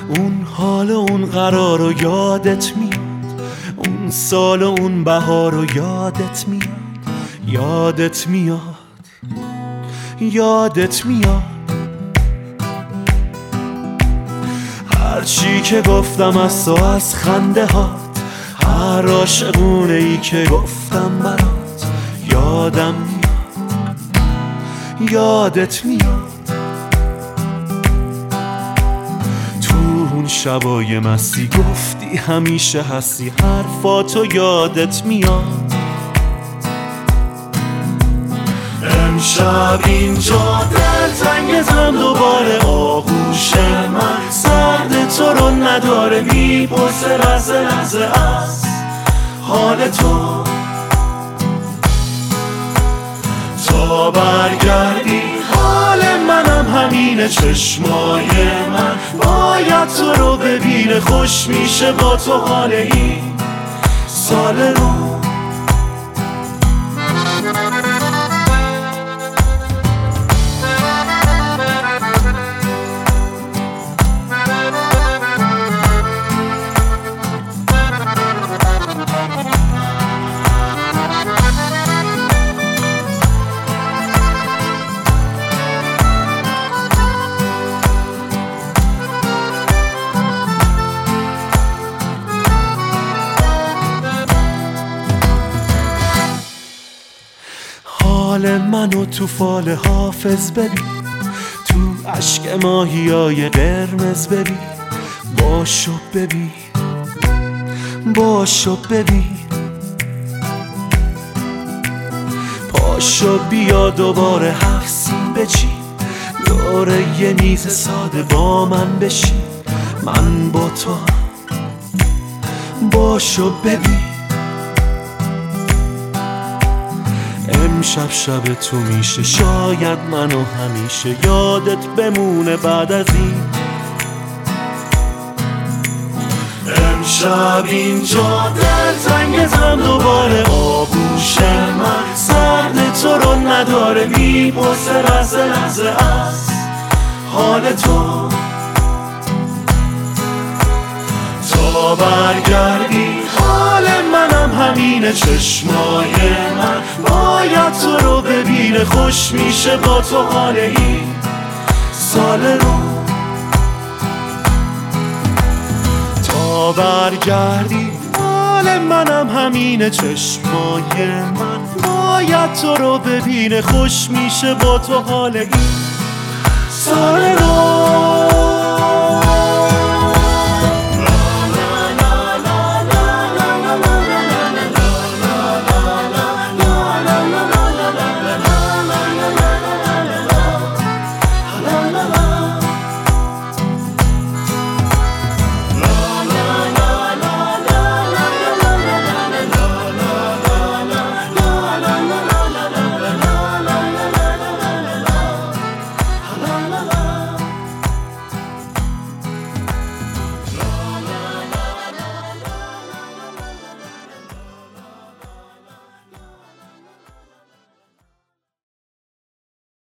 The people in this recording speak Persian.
اون حال و اون قرار رو یادت میاد، اون سال و اون بهار رو یادت میاد، یادت میاد، یادت میاد. هرچی که گفتم از تو، از خنده هات، هر عاشقونه ای که گفتم برات، یادم میاد، یادت میاد. تو اون شبای مستی گفتی همیشه هستی، حرفاتو یادت میاد. امشب اینجا دلتنگتم دوباره، آغوش من سرد تو رو نداره، میپرسه لحظه لحظه از حال تو. تا برگردی حال منم همینه، چشمای من باید تو رو ببینه، خوش میشه با تو حال این سال رو. حال منو تو فال حافظ ببین، تو عشق ماهیای قرمز ببین، باشو ببین، باشو ببین. پاشو بیا دوباره هفت سین بچین، دوره یه میز ساده با من بشین، من با تو باشو ببین. امشب شب تو میشه، شاید منو همیشه یادت بمونه بعد از این. امشب اینجا دلتنگتم دوباره، آغوش من سرد تو رو نداره، میپرسه لحظه لحظه از حال تو. تا برگردی حال منم همینه، چشمای من باید تو رو ببینه، خوش میشه با تو حال این سال رو. تا برگردی حال منم همینه، چشمای من باید تو رو ببینه، خوش میشه با تو حال این سال رو.